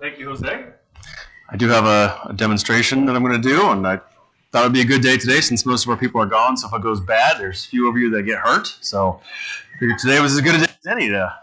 Thank you, Jose. I do have a demonstration that I'm going to do, and I thought it would be a good day today since most of our people are gone. So if it goes bad, there's few of you that get hurt. So I figured today was as good a day as any to.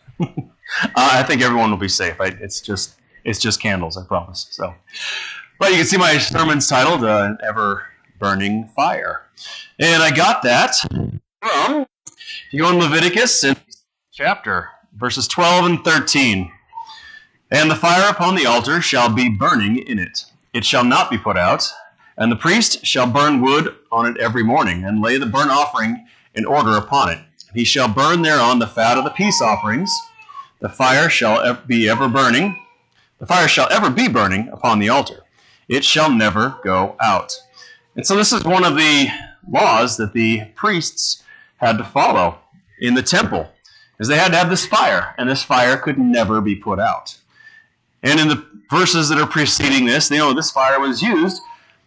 I think everyone will be safe. It's just candles, I promise. So, but you can see my sermon's titled "An Ever Burning Fire," and I got that from. If you go in Leviticus in chapter verses 12 and 13. And the fire upon the altar shall be burning in it. It shall not be put out. And the priest shall burn wood on it every morning, and lay the burnt offering in order upon it. He shall burn thereon the fat of the peace offerings. The fire shall be ever burning. The fire shall ever be burning upon the altar. It shall never go out. And so this is one of the laws that the priests had to follow in the temple, is they had to have this fire, and this fire could never be put out. And in the verses that are preceding this, this fire was used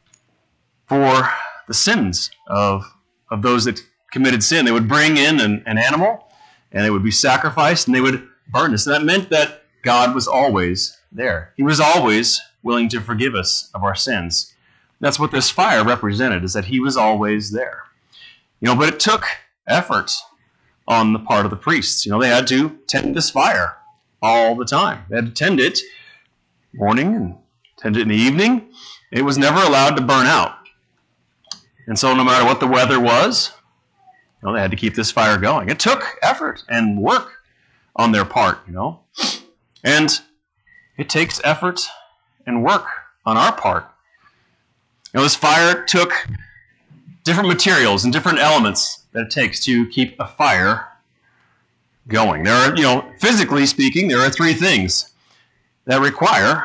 for the sins of those that committed sin. They would bring in an animal, and it would be sacrificed, and they would burn this. And that meant that God was always there. He was always willing to forgive us of our sins. That's what this fire represented, is that he was always there. But it took effort on the part of the priests. They had to tend this fire all the time. They had to tend it morning and tend it in the evening. It was never allowed to burn out. And so no matter what the weather was, they had to keep this fire going. It took effort and work on their part, And it takes effort and work on our part. This fire took different materials and different elements that it takes to keep a fire going. There are, physically speaking, there are three things that require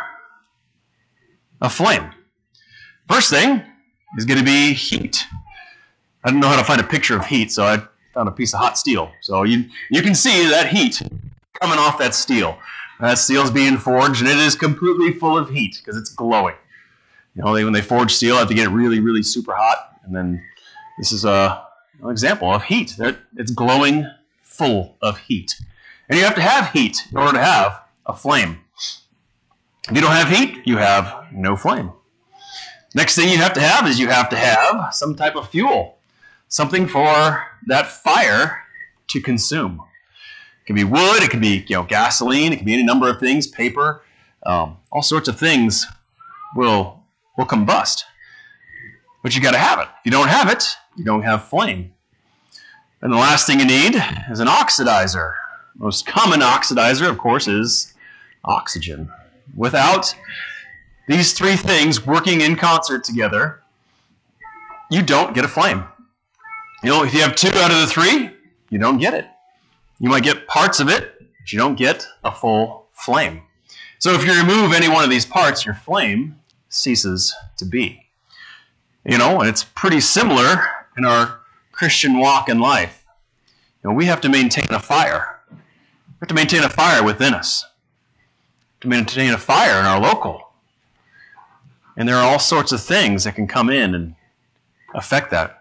a flame. First thing is going to be heat. I didn't know how to find a picture of heat, so I found a piece of hot steel. So you can see that heat coming off that steel. That steel is being forged, and it is completely full of heat because it's glowing. When they forge steel, they have to get it really, really super hot. And then this is an example of heat. It's glowing full of heat. And you have to have heat in order to have a flame. If you don't have heat, you have no flame. Next thing you have to have is you have to have some type of fuel, something for that fire to consume. It can be wood, it can be gasoline, it can be any number of things, paper, all sorts of things will combust. But you got to have it. If you don't have it, you don't have flame. And the last thing you need is an oxidizer. The most common oxidizer, of course, is oxygen. Without these three things working in concert together, you don't get a flame. If you have two out of the three, you don't get it. You might get parts of it, but you don't get a full flame. So if you remove any one of these parts, your flame ceases to be. And it's pretty similar in our Christian walk in life. We have to maintain a fire. We have to maintain a fire within us. To maintain a fire in our local. And there are all sorts of things that can come in and affect that.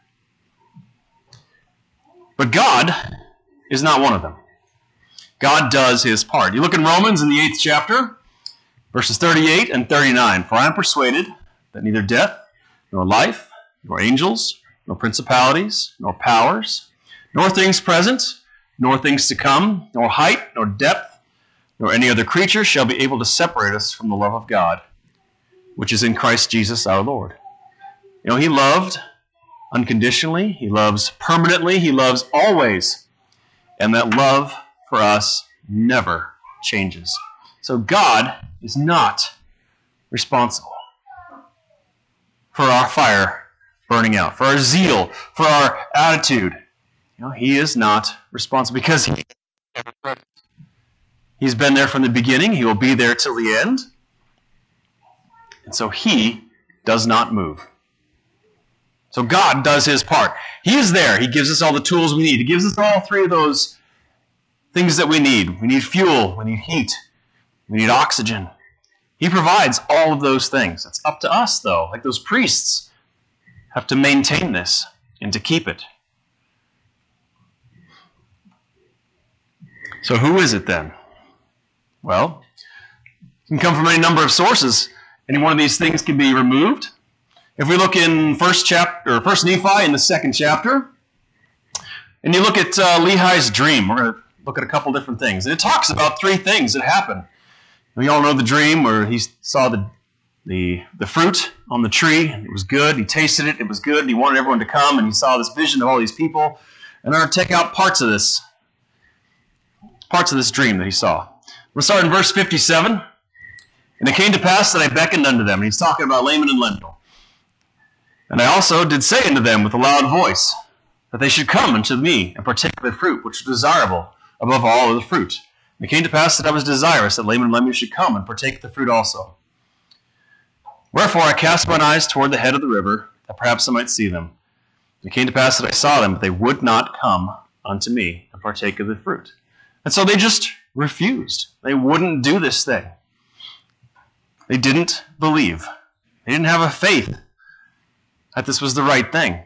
But God is not one of them. God does his part. You look in Romans in the 8th chapter, verses 38 and 39. For I am persuaded that neither death, nor life, nor angels, nor principalities, nor powers, nor things present, nor things to come, nor height, nor depth, nor any other creature shall be able to separate us from the love of God, which is in Christ Jesus our Lord. He loved unconditionally, he loves permanently, he loves always, and that love for us never changes. So God is not responsible for our fire burning out, for our zeal, for our attitude. He is not responsible because he is ever present. He's been there from the beginning. He will be there till the end. And so he does not move. So God does his part. He is there. He gives us all the tools we need. He gives us all three of those things that we need. We need fuel. We need heat. We need oxygen. He provides all of those things. It's up to us, though. Like those priests have to maintain this and to keep it. So who is it then? Well, can come from any number of sources. Any one of these things can be removed. If we look in First Nephi in the 2nd chapter, and you look at Lehi's dream, we're going to look at a couple different things. And it talks about 3 things that happened. We all know the dream where he saw the fruit on the tree. It was good. He tasted it. It was good. He wanted everyone to come, and he saw this vision of all these people. And I'm going to take out parts of this dream that he saw. We'll start in verse 57. And it came to pass that I beckoned unto them. And he's talking about Laman and Lemuel. And I also did say unto them with a loud voice, that they should come unto me and partake of the fruit, which was desirable above all of the fruit. And it came to pass that I was desirous that Laman and Lemuel should come and partake of the fruit also. Wherefore I cast mine eyes toward the head of the river, that perhaps I might see them. And it came to pass that I saw them, but they would not come unto me and partake of the fruit. And so they just refused. They wouldn't do this thing. They didn't believe. They didn't have a faith that this was the right thing.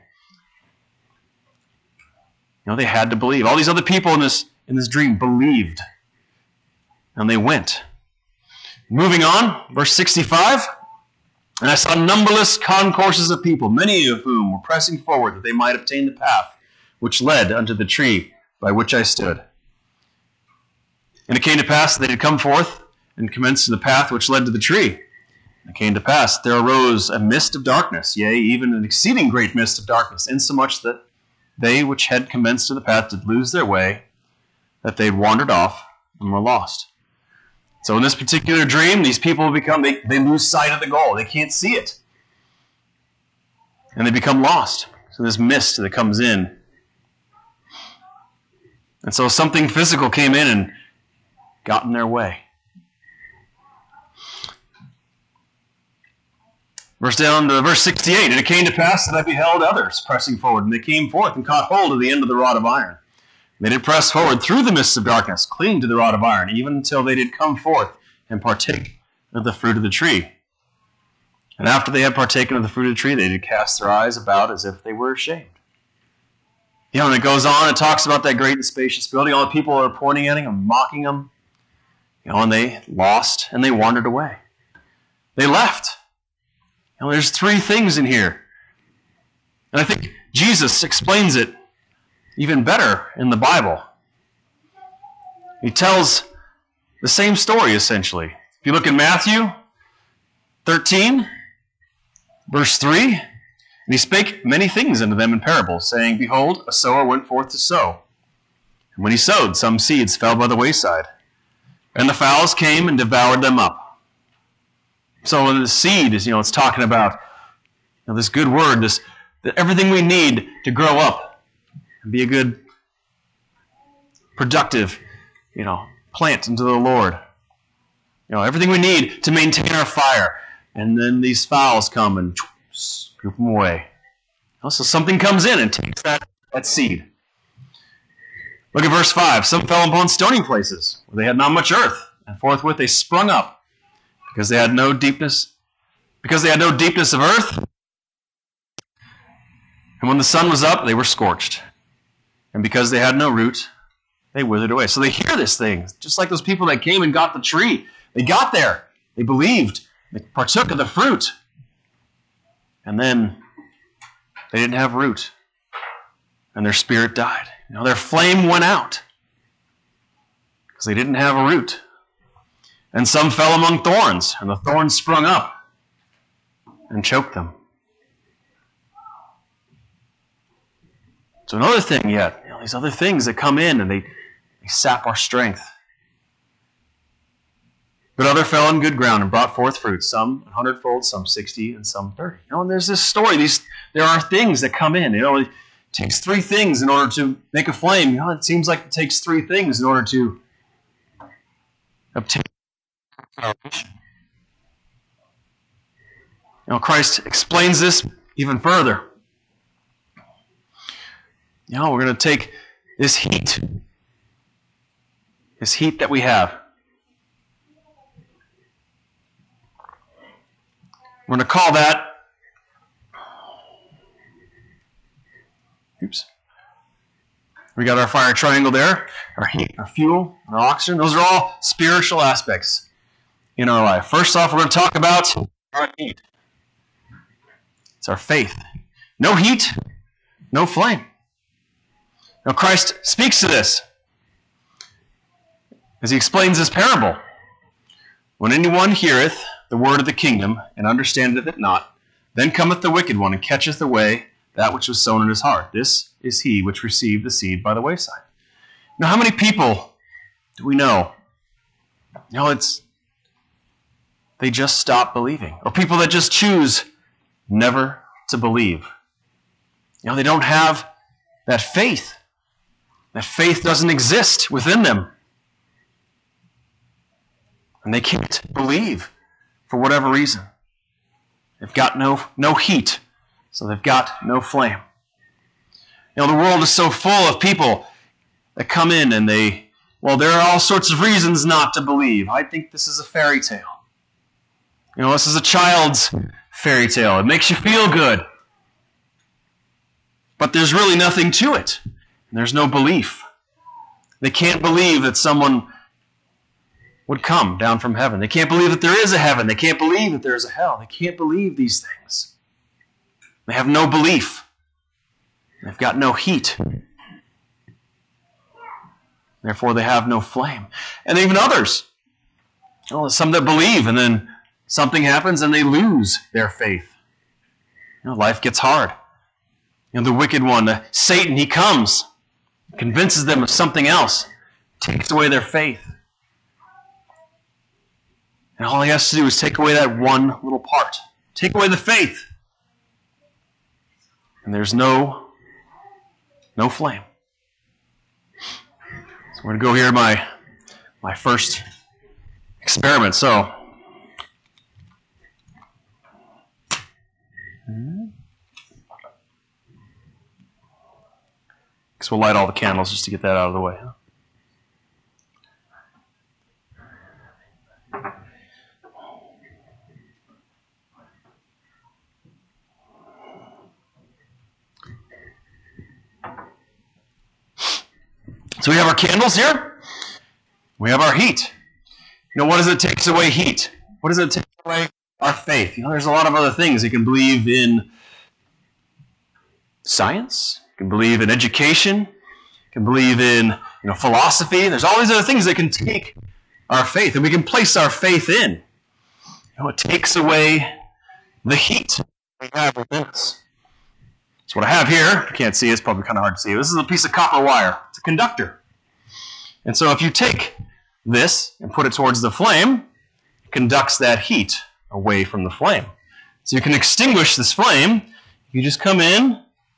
They had to believe. All these other people in this dream believed. And they went. Moving on, verse 65. And I saw numberless concourses of people, many of whom were pressing forward that they might obtain the path which led unto the tree by which I stood. And it came to pass that they had come forth and commenced to the path which led to the tree. And it came to pass that there arose a mist of darkness, yea, even an exceeding great mist of darkness, insomuch that they which had commenced to the path did lose their way, that they wandered off and were lost. So in this particular dream, these people they lose sight of the goal. They can't see it. And they become lost. So this mist that comes in. And so something physical came in and got in their way. Down to verse 68. And it came to pass that I beheld others pressing forward, and they came forth and caught hold of the end of the rod of iron. They did press forward through the mists of darkness, cling to the rod of iron, even until they did come forth and partake of the fruit of the tree. And after they had partaken of the fruit of the tree, they did cast their eyes about as if they were ashamed. And it goes on, it talks about that great and spacious building. All the people are pointing at him and mocking him. And they lost and they wandered away. They left. There's 3 things in here. And I think Jesus explains it even better in the Bible. He tells the same story, essentially. If you look in Matthew 13, verse 3, and he spake many things unto them in parables, saying, Behold, a sower went forth to sow. And when he sowed, some seeds fell by the wayside, and the fowls came and devoured them up. So the seed is, it's talking about this good word, everything we need to grow up and be a good, productive, plant into the Lord. Everything we need to maintain our fire. And then these fowls come and scoop them away. So something comes in and takes that seed. Look at verse 5. Some fell upon stony places, where they had not much earth, and forthwith they sprung up, because they had no deepness of earth. And when the sun was up, they were scorched. And because they had no root, they withered away. So they hear this thing, just like those people that came and got the tree. They got there. They believed. They partook of the fruit. And then they didn't have root. And their spirit died. Their flame went out. Because they didn't have a root. And some fell among thorns, and the thorns sprung up and choked them. So another thing yet, these other things that come in and they sap our strength. But other fell on good ground and brought forth fruit, some 100-fold, some 60, and some 30. And there's this story. There are things that come in. It takes 3 things in order to make a flame. It seems like it takes 3 things in order to obtain salvation. Christ explains this even further. We're going to take this heat that we have. We're going to call that, we got our fire triangle there, our heat, our fuel, our oxygen. Those are all spiritual aspects. in our life. First off, we're going to talk about our heat. It's our faith. No heat, no flame. Now Christ speaks to this as he explains this parable. When anyone heareth the word of the kingdom and understandeth it not, then cometh the wicked one and catcheth away that which was sown in his heart. This is he which received the seed by the wayside. Now, how many people do we know? They just stop believing. Or people that just choose never to believe. They don't have that faith. That faith doesn't exist within them. And they can't believe for whatever reason. They've got no heat, so they've got no flame. The world is so full of people that come in and there are all sorts of reasons not to believe. I think this is a fairy tale. This is a child's fairy tale. It makes you feel good. But there's really nothing to it. There's no belief. They can't believe that someone would come down from heaven. They can't believe that there is a heaven. They can't believe that there is a hell. They can't believe these things. They have no belief. They've got no heat. Therefore, they have no flame. And even others. Some that believe, and then something happens and they lose their faith. Life gets hard. The wicked one, Satan, he comes, convinces them of something else, takes away their faith. And all he has to do is take away that one little part. Take away the faith. And there's no flame. So we're going to go here my first experiment. So, because we'll light all the candles just to get that out of the way. So we have our candles here. We have our heat. What does it take away heat? What does it take away our faith? There's a lot of other things. You can believe in science. You can believe in education. You can believe in philosophy. There's all these other things that can take our faith, and we can place our faith in. It takes away the heat we have within us. So what I have here, you can't see, it's probably kind of hard to see. This is a piece of copper wire. It's a conductor. And so if you take this and put it towards the flame, it conducts that heat away from the flame. So you can extinguish this flame. You just come in,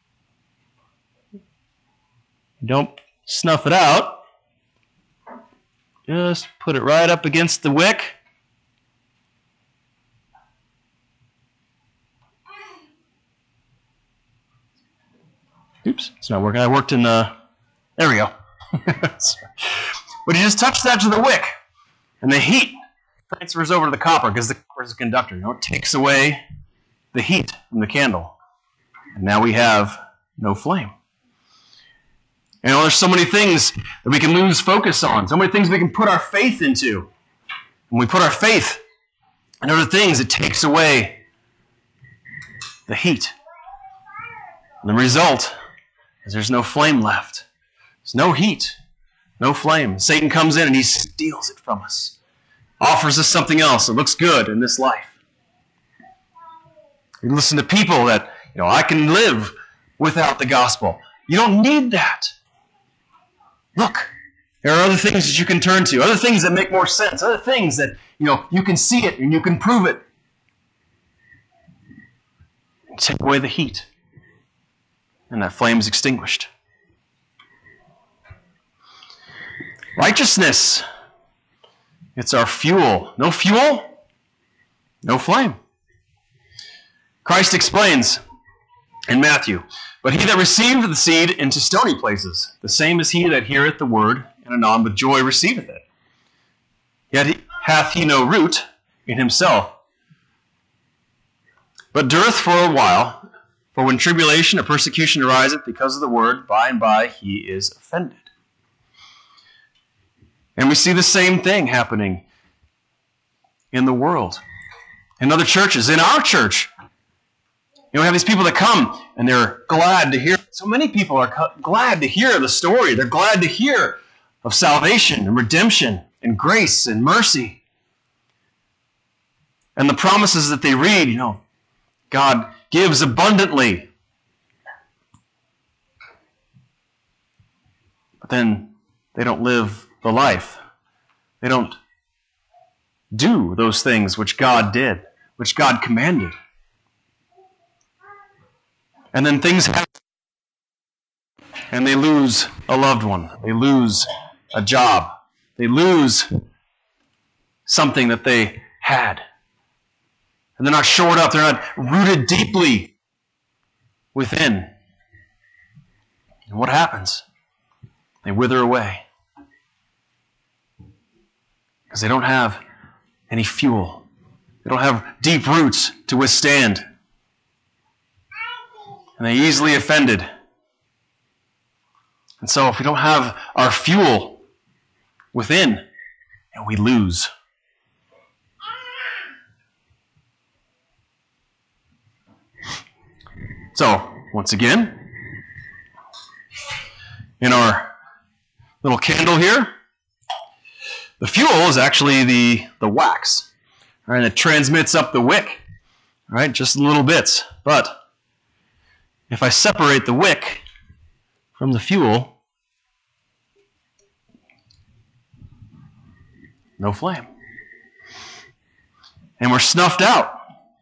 don't snuff it out, just put it right up against the wick. Oops, it's not working. I worked in there we go. But you just touch that to the wick, and the heat transfers over to the copper because the copper is a conductor. It takes away the heat from the candle. And now we have no flame. There's so many things that we can lose focus on, so many things we can put our faith into. When we put our faith in other things, it takes away the heat. And the result is there's no flame left. There's no heat, no flame. Satan comes in and he steals it from us. Offers us something else that looks good in this life. You listen to people that, I can live without the gospel. You don't need that. Look, there are other things that you can turn to, other things that make more sense, other things that, you can see it and you can prove it. Take away the heat, and that flame is extinguished. Righteousness, it's our fuel. No fuel, no flame. Christ explains in Matthew, "But he that receiveth the seed into stony places, the same is he that heareth the word, and anon with joy receiveth it. Yet hath he no root in himself, but dureth for a while. For when tribulation or persecution ariseth because of the word, by and by he is offended." And we see the same thing happening in the world, in other churches, in our church. We have these people that come and they're glad to hear. So many people are glad to hear the story. They're glad to hear of salvation and redemption and grace and mercy. And the promises that they read, God gives abundantly. But then they don't live the life. They don't do those things which God did, which God commanded. And then things happen. And they lose a loved one. They lose a job. They lose something that they had. And they're not shored up. They're not rooted deeply within. And what happens? They wither away. Because they don't have any fuel. They don't have deep roots to withstand. And they're easily offended. And so if we don't have our fuel within, and we lose. So, once again, in our little candle here, the fuel is actually the wax. Right? And it transmits up the wick, right? Just little bits. But if I separate the wick from the fuel, no flame. And we're snuffed out.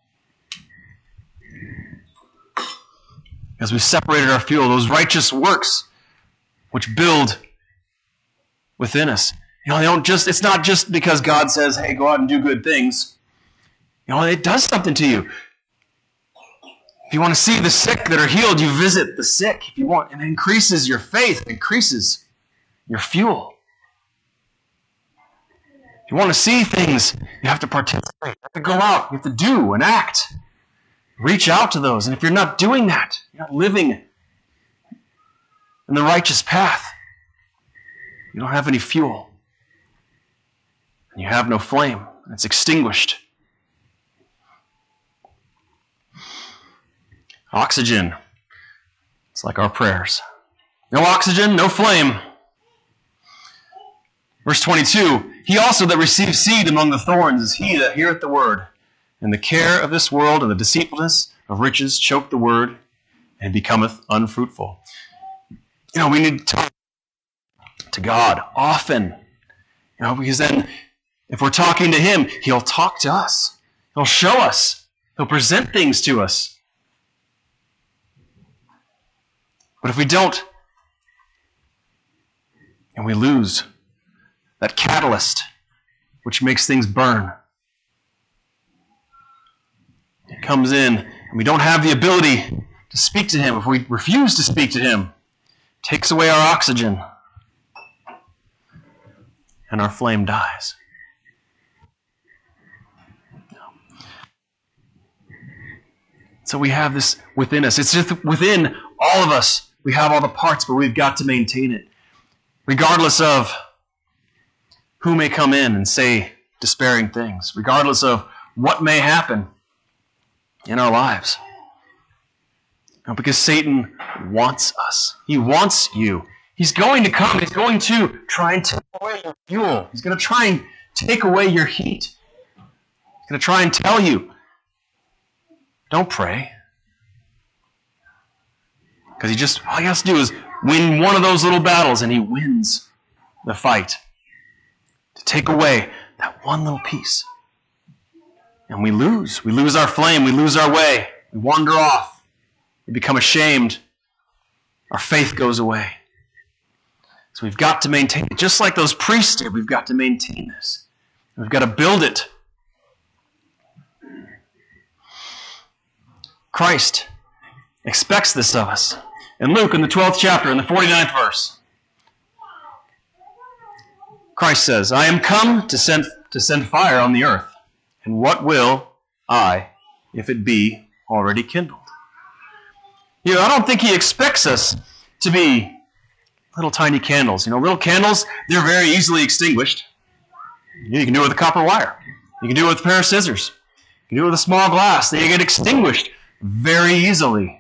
As we separated our fuel, those righteous works which build within us. It's not just because God says, hey, go out and do good things. It does something to you. If you want to see the sick that are healed, you visit the sick. If you want, and it increases your faith, it increases your fuel. If you want to see things, you have to participate. You have to go out. You have to do and act. Reach out to those. And if you're not doing that, you're not living in the righteous path, you don't have any fuel. And you have no flame. It's extinguished. Oxygen. It's like our prayers. No oxygen, no flame. Verse 22, he also that receives seed among the thorns is he that heareth the word, and the care of this world and the deceitfulness of riches choke the word, and becometh unfruitful. We need to talk to God often. Because then if we're talking to him, he'll talk to us. He'll show us. He'll present things to us. But if we don't, and we lose that catalyst which makes things burn, it comes in, and we don't have the ability to speak to him. If we refuse to speak to him, it takes away our oxygen, and our flame dies. So we have this within us. It's just within all of us. We have all the parts, but we've got to maintain it. Regardless of who may come in and say despairing things. Regardless of what may happen in our lives. Because Satan wants us. He wants you. He's going to come. He's going to try and take away your fuel. He's going to try and take away your heat. He's going to try and tell you, don't pray. Because all he has to do is win one of those little battles, and he wins the fight. To take away that one little piece. And we lose. We lose our flame. We lose our way. We wander off. We become ashamed. Our faith goes away. So we've got to maintain it. Just like those priests did, we've got to maintain this. We've got to build it. Christ expects this of us. In Luke, in the 12th chapter, in the 49th verse, Christ says, I am come to send fire on the earth, and what will I, if it be already kindled? I don't think he expects us to be little tiny candles. Little candles, they're very easily extinguished. You can do it with a copper wire. You can do it with a pair of scissors. You can do it with a small glass. They get extinguished very easily.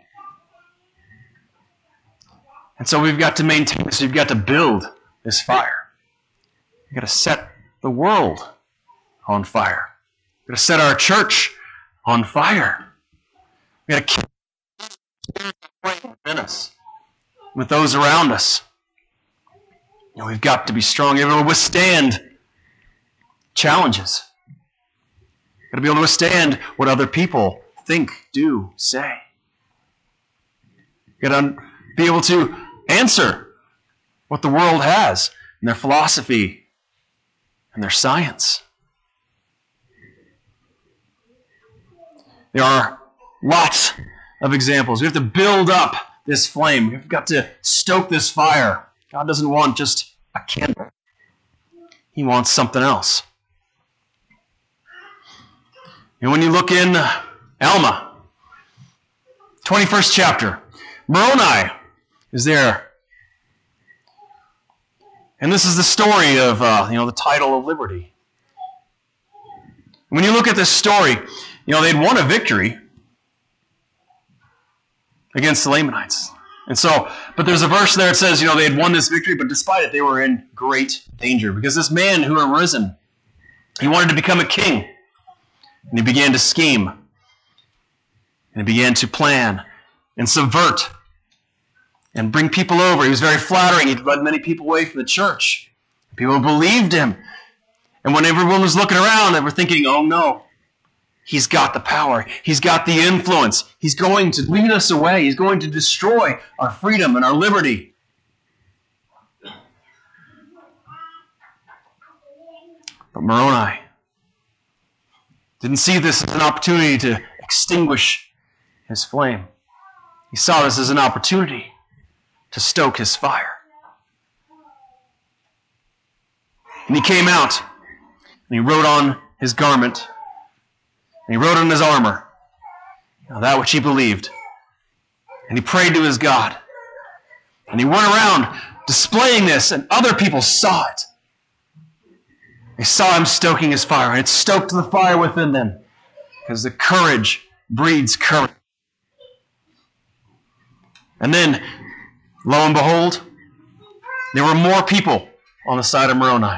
And so we've got to maintain this. We've got to build this fire. We've got to set the world on fire. We've got to set our church on fire. We've got to keep the flame within us, with those around us. We've got to be strong, able to withstand challenges. We've got to be able to withstand what other people think, do, say. We've got to be able to answer what the world has in their philosophy and their science. There are lots of examples. We have to build up this flame. We've got to stoke this fire. God doesn't want just a candle. He wants something else. And when you look in Alma, 21st chapter, Moroni is there. And this is the story of the title of liberty. When you look at this story, they'd won a victory against the Lamanites. And so, but there's a verse there that says, they had won this victory, but despite it, they were in great danger. Because this man who had risen, he wanted to become a king. And he began to scheme. And he began to plan and subvert and bring people over. He was very flattering. He led many people away from the church. People believed him. And when everyone was looking around, they were thinking, oh no, he's got the power. He's got the influence. He's going to lead us away. He's going to destroy our freedom and our liberty. But Moroni didn't see this as an opportunity to extinguish his flame. He saw this as an opportunity to stoke his fire. And he came out, and he wrote on his garment, and he wrote on his armor, that which he believed. And he prayed to his God. And he went around displaying this, and other people saw it. They saw him stoking his fire, and it stoked the fire within them, because the courage breeds courage. And then, lo and behold, there were more people on the side of Moroni.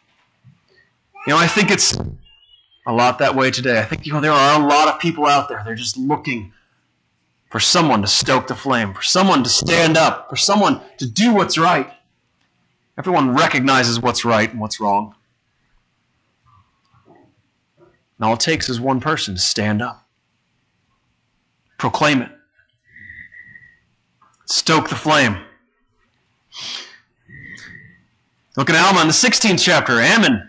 I think it's a lot that way today. I think there are a lot of people out there. They're just looking for someone to stoke the flame, for someone to stand up, for someone to do what's right. Everyone recognizes what's right and what's wrong. And all it takes is one person to stand up, proclaim it, stoke the flame. Look at Alma in the 16th chapter. Ammon.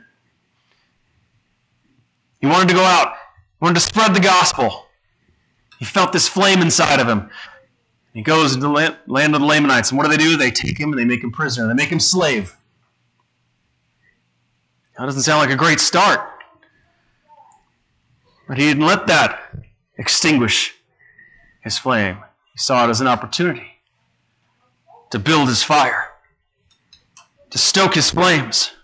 He wanted to go out. He wanted to spread the gospel. He felt this flame inside of him. He goes into the land of the Lamanites. And what do? They take him and they make him prisoner. They make him slave. That doesn't sound like a great start. But he didn't let that extinguish his flame. He saw it as an opportunity to build his fire, to stoke his flames.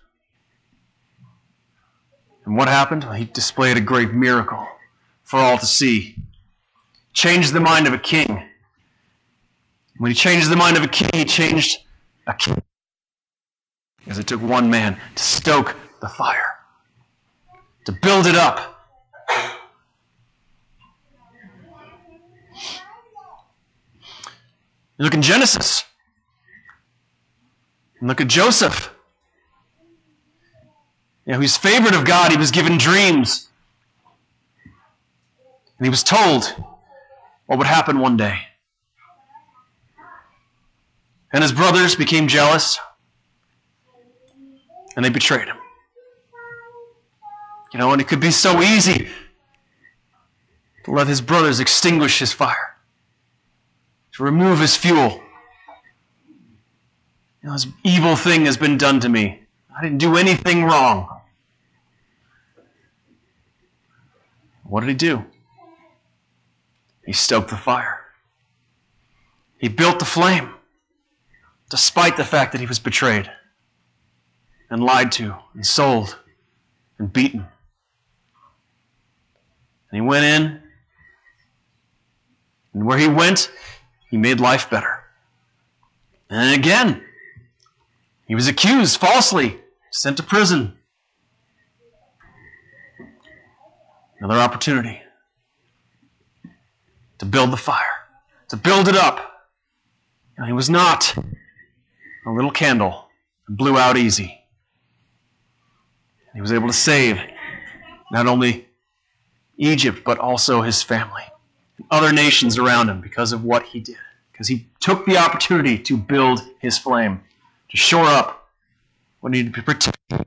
And what happened? He displayed a great miracle for all to see. Changed the mind of a king. When he changed the mind of a king, he changed a king. Because it took one man to stoke the fire, to build it up. You look in Genesis. And look at Joseph. He's favored of God. He was given dreams. And he was told what would happen one day. And his brothers became jealous. And they betrayed him. And it could be so easy to let his brothers extinguish his fire, to remove his fuel. This evil thing has been done to me. I didn't do anything wrong. What did he do? He stoked the fire. He built the flame, despite the fact that he was betrayed and lied to and sold and beaten. And he went in, and where he went, he made life better. And again, he was accused falsely, sent to prison. Another opportunity to build the fire, to build it up. And he was not a little candle that blew out easy. He was able to save not only Egypt, but also his family and other nations around him because of what he did. Because he took the opportunity to build his flame, to shore up what needed to be protected.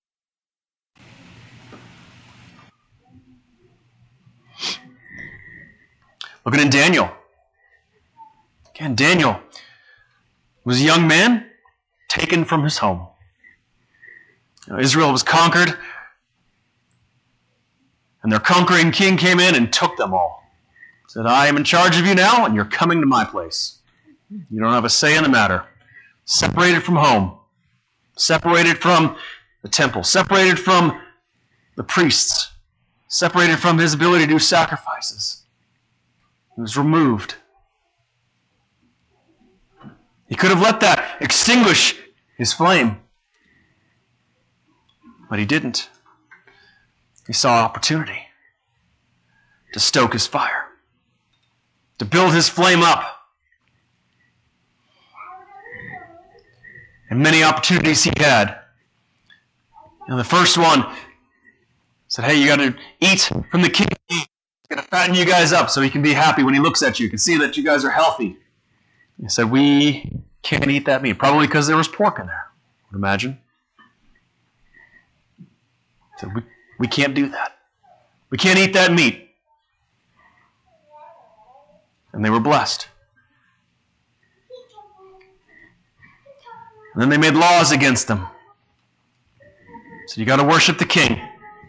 Looking in Daniel. Again, Daniel was a young man taken from his home. Israel was conquered, and their conquering king came in and took them all. Said, I am in charge of you now, and you're coming to my place. You don't have a say in the matter. Separated from home. Separated from the temple. Separated from the priests. Separated from his ability to do sacrifices. He was removed. He could have let that extinguish his flame. But he didn't. He saw opportunity to stoke his fire, to build his flame up. And many opportunities he had. And the first one said, hey, you got to eat from the king. He's got to fatten you guys up so he can be happy when he looks at you. He can see that you guys are healthy. He said, we can't eat that meat. Probably because there was pork in there, I would imagine. He said, we can't do that. We can't eat that meat. And they were blessed. And then they made laws against them. So you got to worship the king.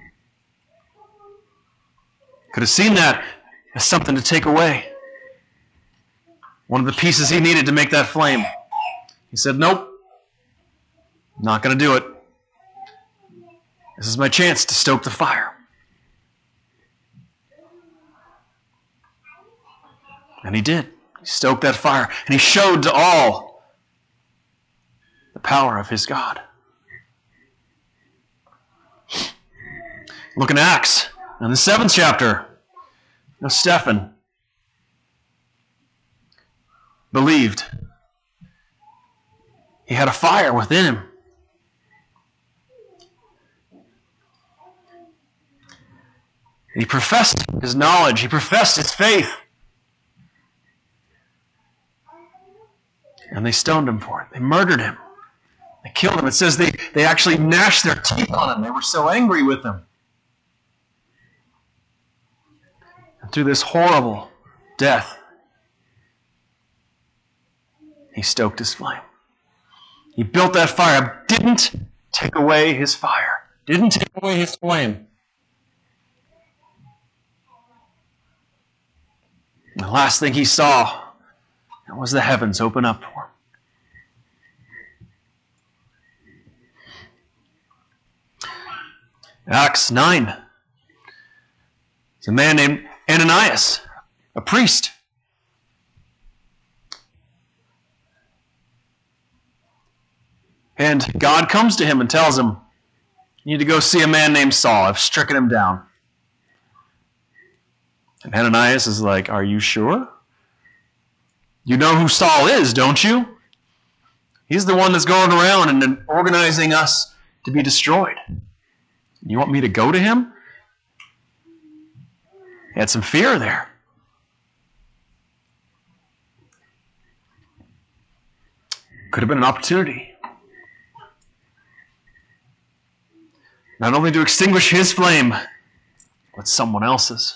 Could have seen that as something to take away. One of the pieces he needed to make that flame. He said, nope, not going to do it. This is my chance to stoke the fire. And he did. He stoked that fire. And he showed to all the power of his God. Look in Acts, in the 7th chapter. Stephen believed. He had a fire within him. He professed his knowledge. He professed his faith. And they stoned him for it. They murdered him. They killed him. It says they actually gnashed their teeth on him. They were so angry with him. And through this horrible death, he stoked his flame. He built that fire. Didn't take away his fire. Didn't take away his flame. And the last thing he saw was the heavens open up for him. Acts 9. There's a man named Ananias, a priest. And God comes to him and tells him, you need to go see a man named Saul. I've stricken him down. And Ananias is like, are you sure? You know who Saul is, don't you? He's the one that's going around and organizing us to be destroyed. You want me to go to him? He had some fear there. Could have been an opportunity. Not only to extinguish his flame, but someone else's.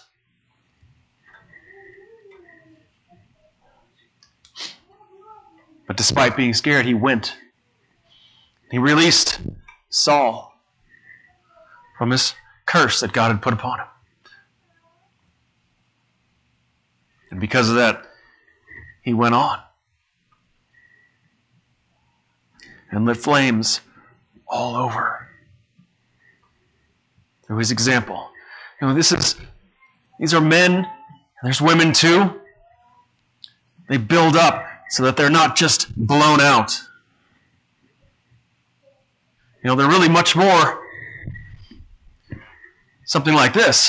But despite being scared, he went. He released Saul from his curse that God had put upon him. And because of that, he went on and lit flames all over through his example. This is These are men, and there's women too. They build up so that they're not just blown out. They're really much more something like this.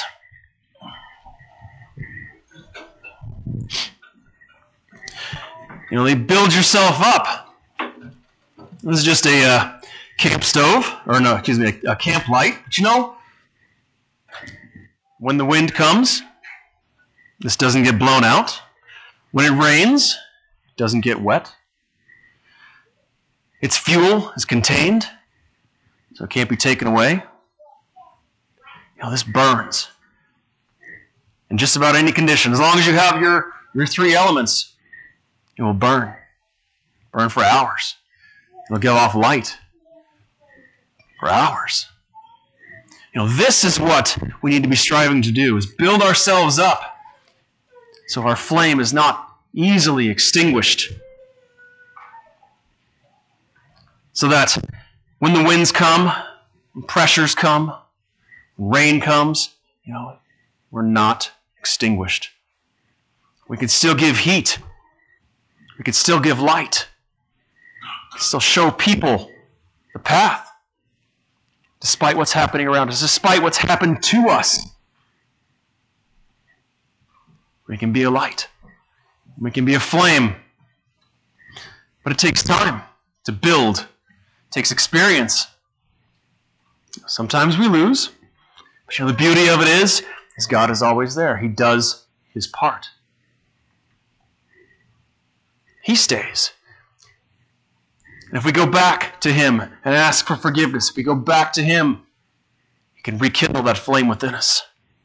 They build yourself up. This is just a camp stove, or no, excuse me, a camp light. But when the wind comes, this doesn't get blown out. When it rains, it doesn't get wet. Its fuel is contained, so it can't be taken away. This burns in just about any condition. As long as you have your three elements, it will burn. Burn for hours. It'll give off light for hours. This is what we need to be striving to do, is build ourselves up so our flame is not easily extinguished. So that when the winds come, when pressures come, rain comes, we're not extinguished. We can still give heat. We can still give light. We can still show people the path, despite what's happening around us, despite what's happened to us. We can be a light. We can be a flame. But it takes time to build. It takes experience. Sometimes we lose. But the beauty of it is God is always there. He does his part. He stays. And if we go back to him and ask for forgiveness, if we go back to him, he can rekindle that flame within us.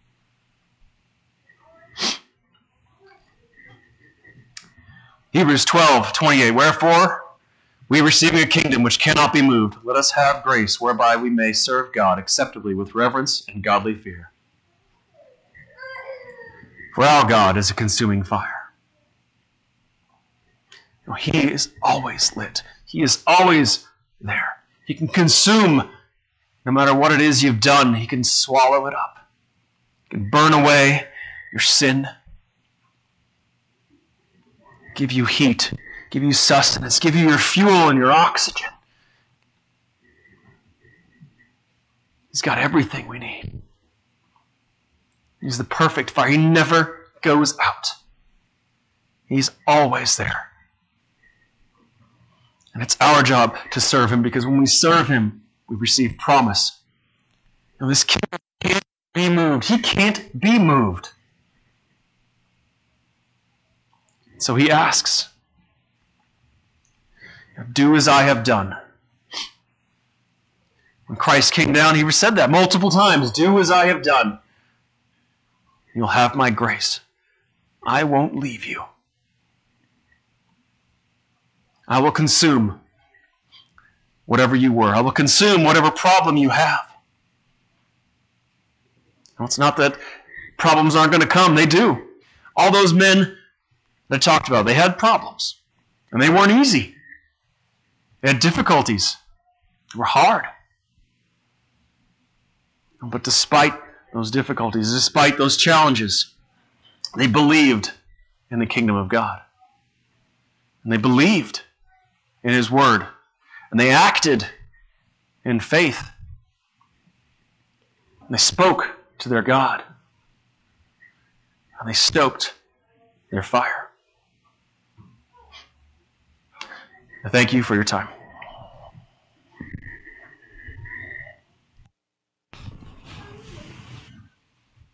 Hebrews 12:28. Wherefore, we receiving a kingdom which cannot be moved, let us have grace whereby we may serve God acceptably with reverence and godly fear. For our God is a consuming fire. He is always lit. He is always there. He can consume no matter what it is you've done. He can swallow it up. He can burn away your sin. Give you heat. Give you sustenance. Give you your fuel and your oxygen. He's got everything we need. He's the perfect fire. He never goes out. He's always there. And it's our job to serve him, because when we serve him, we receive promise. This king can't be moved. He can't be moved. So he asks, do as I have done. When Christ came down, he said that multiple times. Do as I have done. You'll have my grace. I won't leave you. I will consume whatever you were. I will consume whatever problem you have. Now, it's not that problems aren't going to come. They do. All those men that I talked about, they had problems. And they weren't easy. They had difficulties. They were hard. But despite those difficulties, despite those challenges, they believed in the kingdom of God. And they believed in his word. And they acted in faith. And they spoke to their God. And they stoked their fire. I thank you for your time.